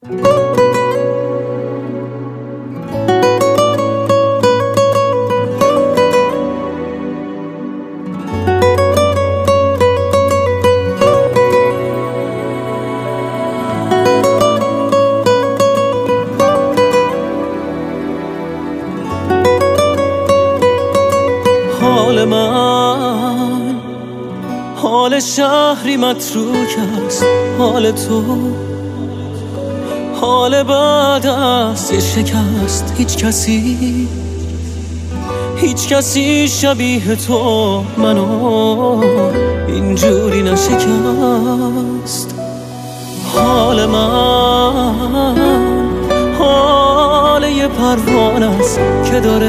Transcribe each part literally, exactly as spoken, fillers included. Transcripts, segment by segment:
حال من حال شهری متروک است، حال تو حال بعد است یه شکست. هیچ کسی هیچ کسی شبیه تو منو اینجوری نشکست. حال من حال یه پروانه است که داره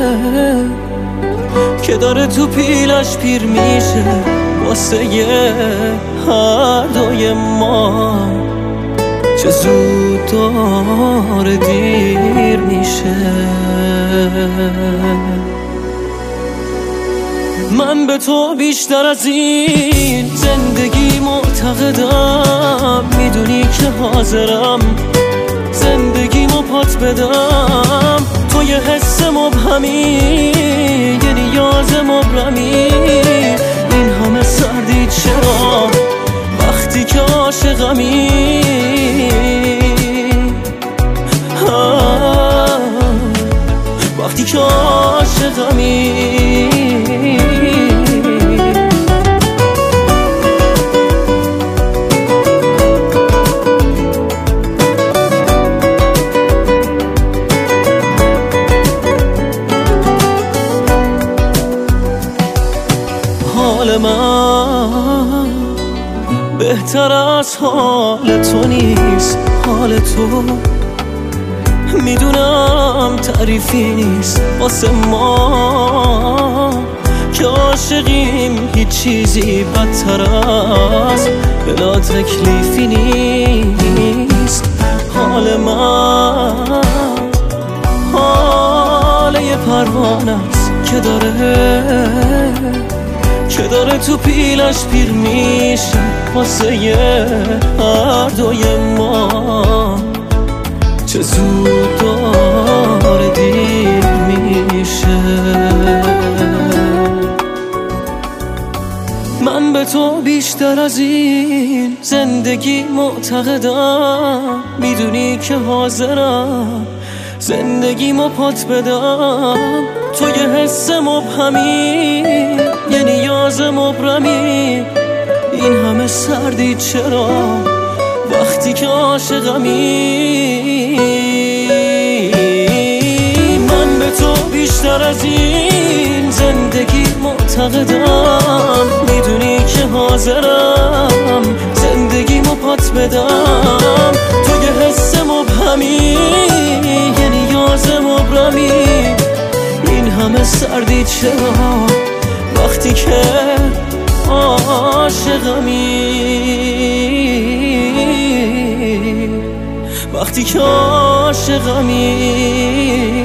که داره تو پیلش پیر میشه واسه یه هر دوی ما. چه زود داره دیر میشه. من به تو بیشتر از این زندگی معتقدم، میدونی که حاضرم زندگیمو پات بدم. تو یه حس مبهمی، یه نیاز مبرمی، این همه سردی چرا وقتی که عاشقمی؟ وقتی که عاشقمی. حال من بهتر از حال تو نیست. حال تو میدونم تعریفی نیست واسه ما که عاشقیم. هیچ چیزی بدتر از بلا تکلیفی نیست. حال من حال یه پروانه است که داره که داره تو پیلش پیر میشه واسه یه هر دوی ما. چه زود داره دیر میشه. من به تو بیشتر از این زندگی معتقدم، میدونی که حاضرم زندگیمو پات بدم. تو یه حس مبهمی، یه نیاز مبرمی، این همه سردی چرا وقتی که عاشقمی؟ من به تو بیشتر از این زندگی معتقدم، میدونی که حاضرم زندگیمو پات بدم. تو یه حس مبهمی، یه نیاز مبرمی، این همه سردی چرا وقتی که عاشقمی؟ وقتی که عاشقمی.